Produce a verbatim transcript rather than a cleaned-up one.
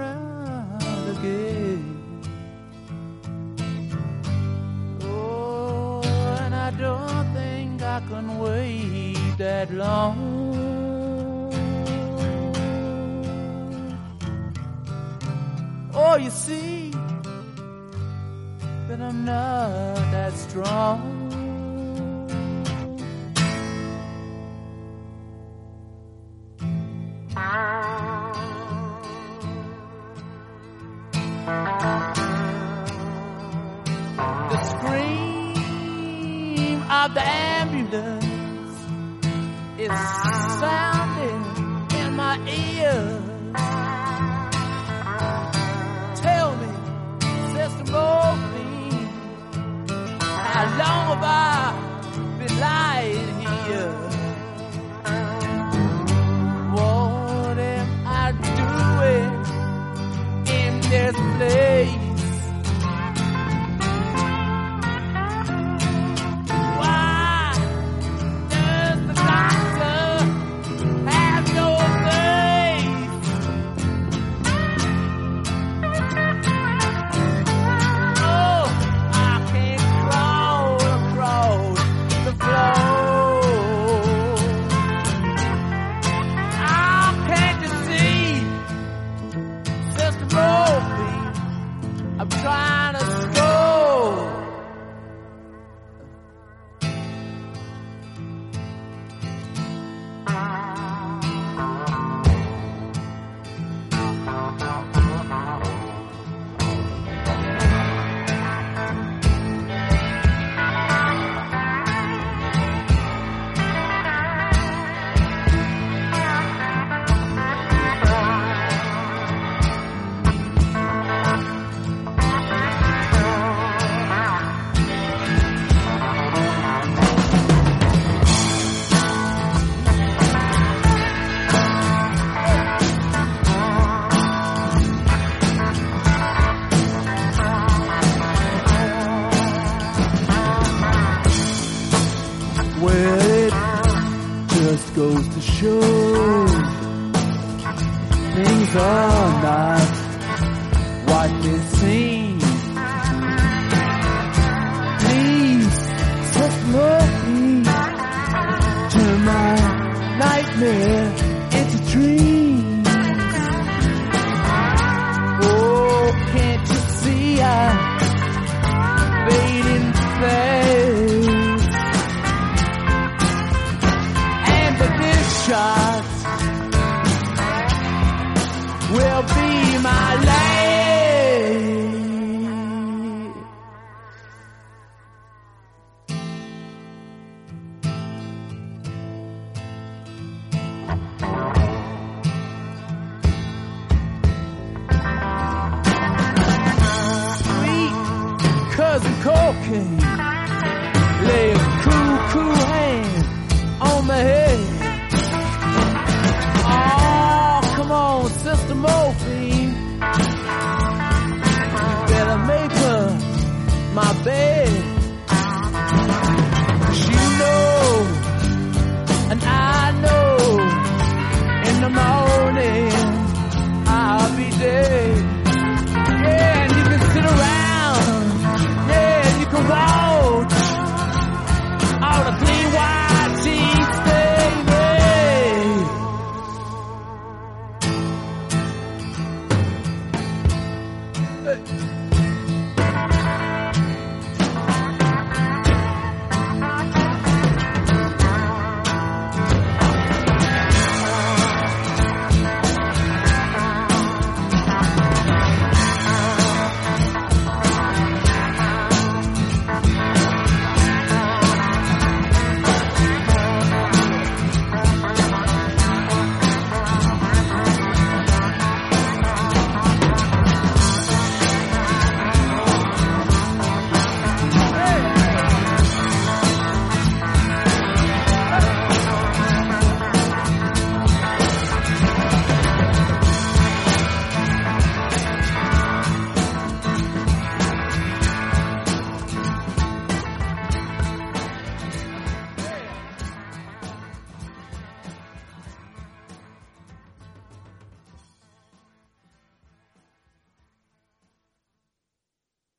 around again. Oh, and I don't think I can wait that long. Oh, you see that I'm not that strong. The scream of the ambulance is sounding in my ears. Tell me, Sister Morphine, how long have I been lying here? What am I doing in this place? Goes to show things are not what they seem. Please set me, turn my nightmare into dreams. Oh, can't you see I'm fading fast? Shot will be my last. Sweet cousin cocaine, lay a cool, cool hand on my head. Come on, Sister Morphine, better make her my bed. She knows, and I know, in the morning I'll be dead. Yeah, and you can sit around, yeah, and you can watch all the clean white sheets, baby. Hey.